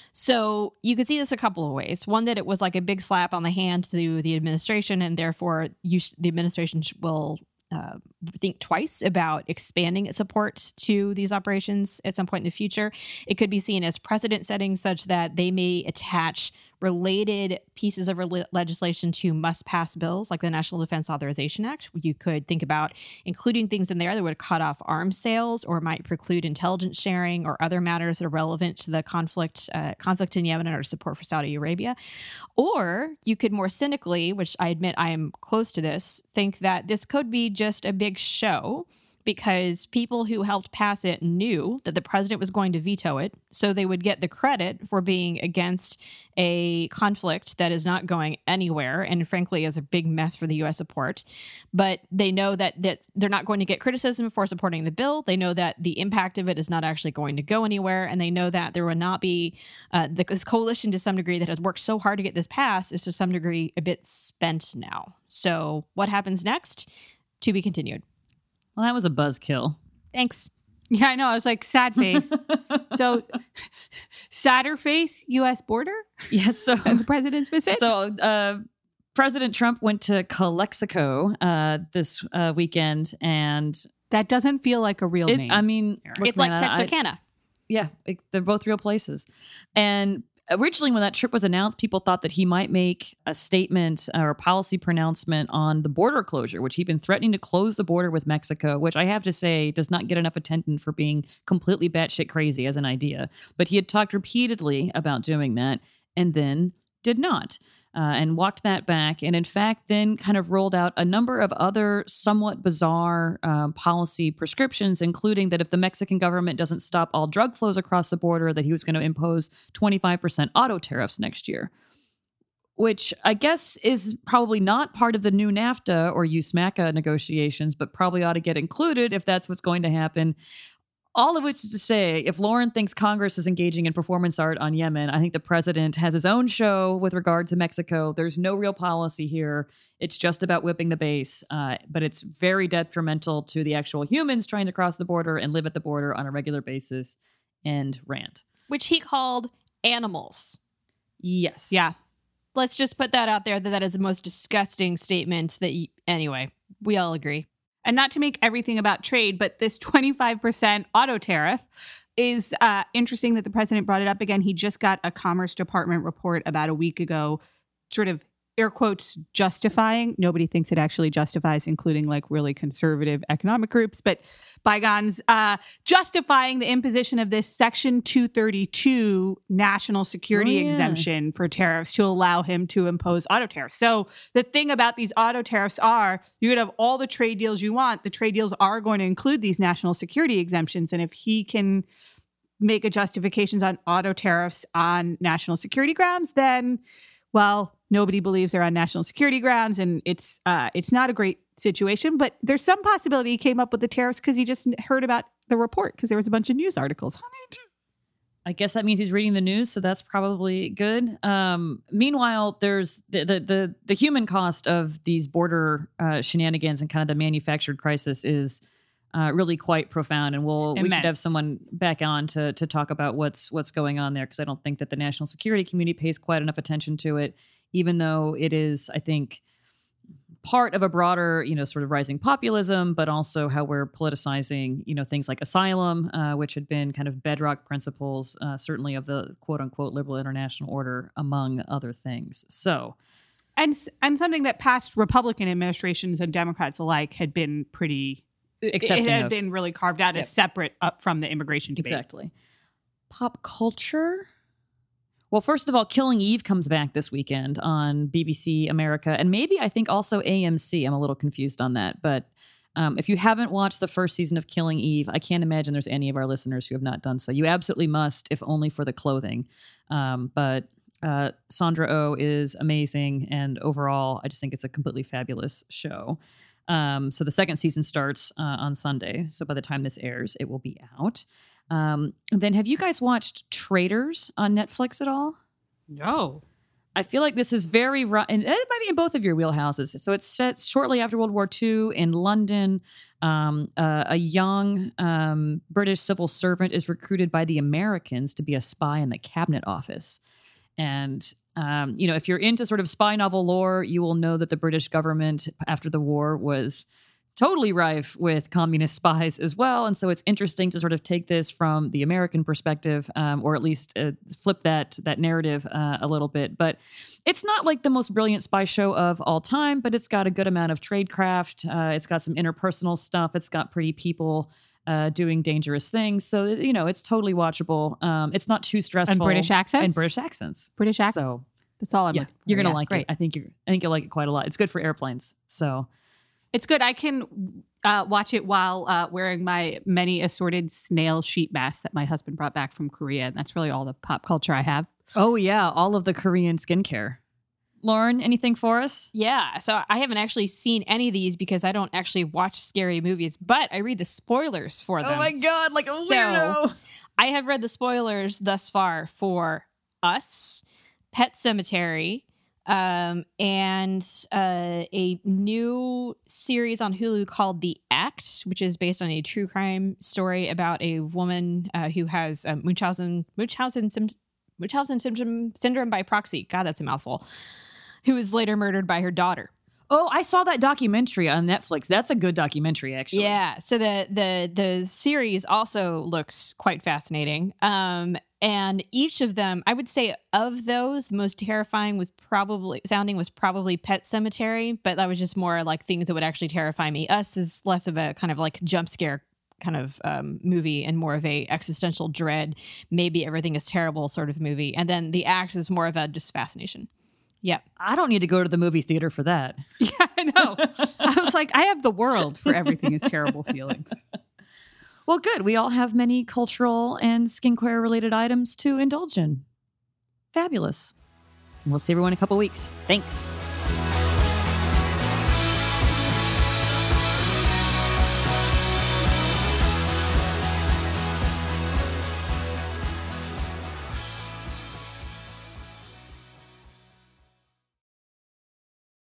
So you could see this a couple of ways. One, that it was like a big slap on the hand to the administration, and therefore you sh- the administration sh- will uh, think twice about expanding its support to these operations at some point in the future. It could be seen as precedent setting, such that they may attach related pieces of re- legislation to must-pass bills, like the National Defense Authorization Act. You could think about including things in there that would cut off arms sales or might preclude intelligence sharing or other matters that are relevant to the conflict uh, conflict in Yemen or support for Saudi Arabia. Or you could more cynically, which I admit I am close to this, think that this could be just a big show, because people who helped pass it knew that the president was going to veto it, so they would get the credit for being against a conflict that is not going anywhere and frankly is a big mess for the U S support. But they know that, that they're not going to get criticism for supporting the bill. They know that the impact of it is not actually going to go anywhere, and they know that there will not be uh, the, this coalition to some degree that has worked so hard to get this passed is to some degree a bit spent now. So what happens next? To be continued. Well, that was a buzzkill. Thanks. Yeah, I know. I was like, sad face. So, sadder face, U S border? Yes. So, the president's visit? So, uh, President Trump went to Calexico uh, this uh, weekend, and that doesn't feel like a real it, name. I mean, look, it's like man, Texarkana. I, yeah, it, they're both real places. And originally, when that trip was announced, people thought that he might make a statement or a policy pronouncement on the border closure, which he'd been threatening to close the border with Mexico, which I have to say does not get enough attention for being completely batshit crazy as an idea. But he had talked repeatedly about doing that and then did not. Uh, and walked that back, and in fact then kind of rolled out a number of other somewhat bizarre uh, policy prescriptions, including that if the Mexican government doesn't stop all drug flows across the border, that he was going to impose twenty-five percent auto tariffs next year, which I guess is probably not part of the new NAFTA or USMACA negotiations, but probably ought to get included if that's what's going to happen. All of which is to say, if Lauren thinks Congress is engaging in performance art on Yemen, I think the president has his own show with regard to Mexico. There's no real policy here. It's just about whipping the base. Uh, but it's very detrimental to the actual humans trying to cross the border and live at the border on a regular basis. End rant. Which he called animals. Yes. Yeah. Let's just put that out there, that that is the most disgusting statement that you, anyway, we all agree. And not to make everything about trade, but this twenty-five percent auto tariff is uh, interesting that the president brought it up again. He just got a Commerce Department report about a week ago, sort of air quotes justifying. Nobody thinks it actually justifies, including like really conservative economic groups, but bygones, uh, justifying the imposition of this Section two thirty-two national security oh, yeah. exemption for tariffs to allow him to impose auto tariffs. So the thing about these auto tariffs are you could have all the trade deals you want. The trade deals are going to include these national security exemptions. And if he can make a justifications on auto tariffs on national security grounds, then, well, nobody believes they're on national security grounds, and it's uh, it's not a great situation. But there's some possibility he came up with the tariffs because he just heard about the report because there was a bunch of news articles on it. I guess that means he's reading the news, so that's probably good. Um, meanwhile, there's the, the the the human cost of these border uh, shenanigans and kind of the manufactured crisis is uh, really quite profound, and we'll Immense. we should have someone back on to to talk about what's what's going on there, because I don't think that the national security community pays quite enough attention to it, even though it is, I think, part of a broader, you know, sort of rising populism, but also how we're politicizing, you know, things like asylum, uh, which had been kind of bedrock principles, uh, certainly of the quote unquote liberal international order, among other things. So, and and something that past Republican administrations and Democrats alike had been pretty, accepting it had of. been really carved out Yep. as separate up from the immigration debate. Exactly. Pop culture. Well, first of all, Killing Eve comes back this weekend on B B C America, and maybe I think also A M C. I'm a little confused on that. But um, if you haven't watched the first season of Killing Eve, I can't imagine there's any of our listeners who have not done so. You absolutely must, if only for the clothing. Um, but uh, Sandra Oh is amazing, and overall, I just think it's a completely fabulous show. Um, so the second season starts uh, on Sunday. So by the time this airs, it will be out. Um, then have you guys watched Traitors on Netflix at all? No. I feel like this is very, ru- and it might be in both of your wheelhouses. So it's set shortly after World War Two in London. Um, uh, a young um, British civil servant is recruited by the Americans to be a spy in the cabinet office. And, um, you know, if you're into sort of spy novel lore, you will know that the British government after the war was totally rife with communist spies as well. And so it's interesting to sort of take this from the American perspective, um, or at least uh, flip that that narrative uh, a little bit. But it's not like the most brilliant spy show of all time, but it's got a good amount of tradecraft. Uh, it's got some interpersonal stuff. It's got pretty people uh, doing dangerous things. So, you know, it's totally watchable. Um, it's not too stressful. And British accents? And British accents. British accents. So That's all I'm yeah, looking for. you're going to Yeah, like great. it. I think you're, I think you'll like it quite a lot. It's good for airplanes. So It's good. I can uh, watch it while uh, wearing my many assorted snail sheet masks that my husband brought back from Korea. And that's really all the pop culture I have. oh yeah, all of the Korean skincare. Lauren, anything for us? Yeah, so I haven't actually seen any of these because I don't actually watch scary movies, but I read the spoilers for them. Oh my God, like a So, weirdo. I have read the spoilers thus far for Us, Pet Cemetery, um, and uh, a new series on Hulu called The Act, which is based on a true crime story about a woman uh, who has um, Munchausen Munchausen sim- Munchausen syndrome syndrome by proxy. God, that's a mouthful. Who was later murdered by her daughter. Oh, I saw that documentary on Netflix. That's a good documentary, actually. Yeah. So the the the series also looks quite fascinating. Um, and each of them, I would say, of those, the most terrifying was probably sounding was probably Pet Cemetery, but that was just more like things that would actually terrify me. Us is less of a kind of like jump scare kind of um, movie and more of a existential dread. Maybe everything is terrible sort of movie. And then The Act is more of a just fascination. Yep. I don't need to go to the movie theater for that. Yeah, I know. I was like, I have the world for everything is terrible feelings. Well, good. We all have many cultural and skincare related items to indulge in. Fabulous. We'll see everyone in a couple weeks. Thanks.